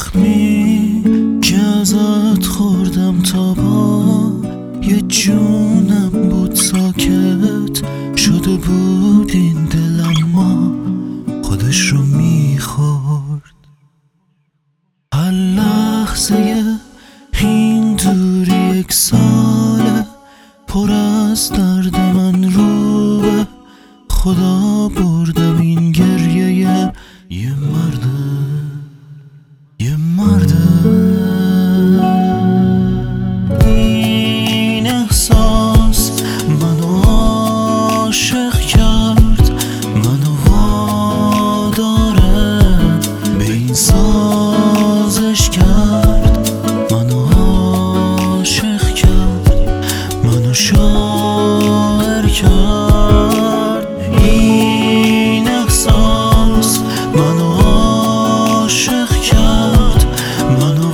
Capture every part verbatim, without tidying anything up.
زخمی که ازت خوردم تا با یه جونم بود ساکت شده بود این دل، اما خودش رو میخورد. هر لحظه این دوری یک ساله پر از درد من رو به خدا بردم. این گریه یه مرده یه مرده این احساس منو عاشق کرد، منو واداره به این سازش کرد. منو عاشق کرد، منو شاعر کرد. این احساس منو عاشق کرد، منو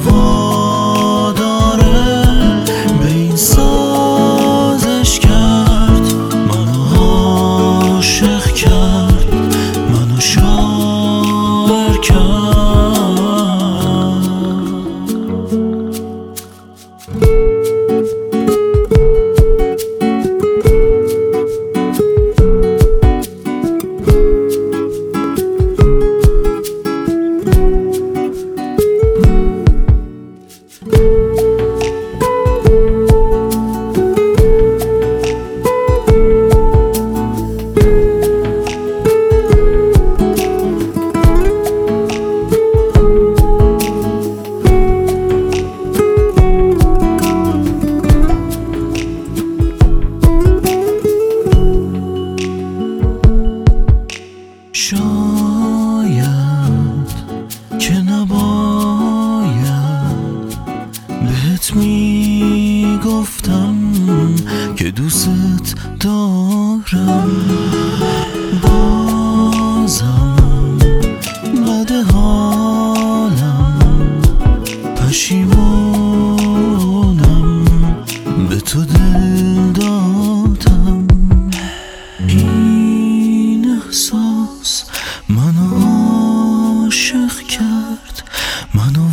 واداره به این سازش کرد. منو عاشق کرد، منو شاعر کرد. شاید که نباید بهت میگفتم که دوست دارم. بازم بد حالم، پشیمونم به تو دل دادم. این احساس منو عاشق کرد، منو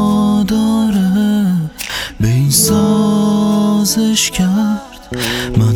واداره به این سازش کرد.